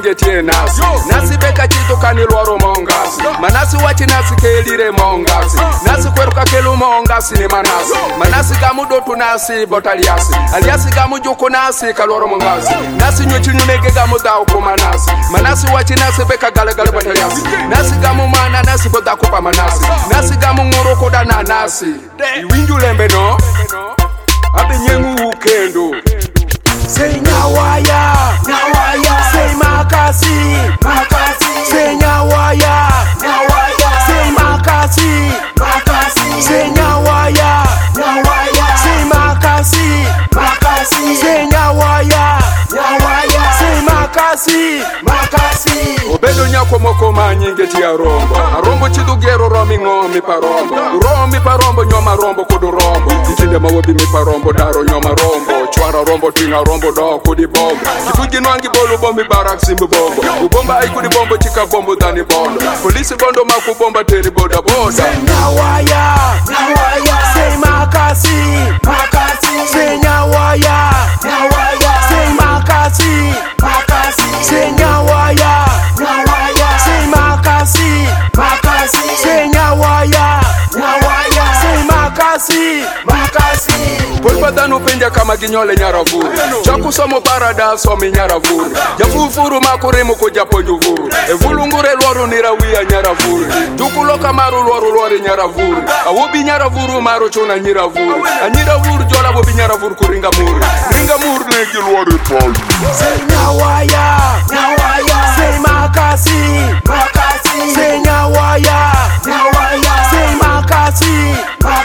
nyinge tie nasi. Nasi beka chito kanilwaro mongasi. Manasi wachi nasi kelire mongasi. Nasi kweruka kelu mongasi ni manasi. Manasi gamu dotu nasi botaliasi. Aliasi gamu juku nasi kalwaro mongasi. Nasi nyuchi nyunege gamu dao kumanasi. Manasi wachi nasi beka gale gale botaliasi. Nasi gamu mana nasi boda kupa manasi. Nasi gamu ngoro koda na nasi. Iwinju lembe no abe nyengu ukendo. Say nyawaya, nyawaya. Say makasi, makasi. Say nyawaya, nyawaya. Say makasi, makasi. Say nyawaya, nyawaya. Say makasi, makasi. Say nyawaya, nyawaya. Say makasi, makasi. Obedo nyako moko manyinge tia rombo. Arombo chidugero romi ngomi parombo. Romi parombo nyoma rombo kudu rombo. Ntinde mawobi mi parombo daro nyoma rombo. Chwara rombo tinga rombo do kudi bombo. Kifugi nwangi bolu bombi barak simbu bombo. Ubomba aikudi bombo chika bombo dani bondo. Polisi bondo maku bomba teri boda boda. Say nyawaya, nyawaya. Say makasi, makasi. Say nyawaya, nyawaya. Say makasi, makasi. Say nyawaya, nyawaya. Say makasi, makasi. Say nyawaya, nyawaya. Say makasi, makasi. Pulpatanu penja kama ginyole nyaravuru. Chaku somo parada somi nyaravuru. Jafufuru makurimu kujapo juvuru. Evulungure lwaru nirawia nyaravuru. Tukulo kamaru lwaru nyaravuru. Awubi nyaravuru maru chuna nyiravuru. Anyiravuru jola wubi nyaravuru kuringa muru. Ringa muru negi lwaru tolu. Say nyawaya, nyawaya. Say makasi, makasi. Say nyawaya, nyawaya. Say makasi, makasi.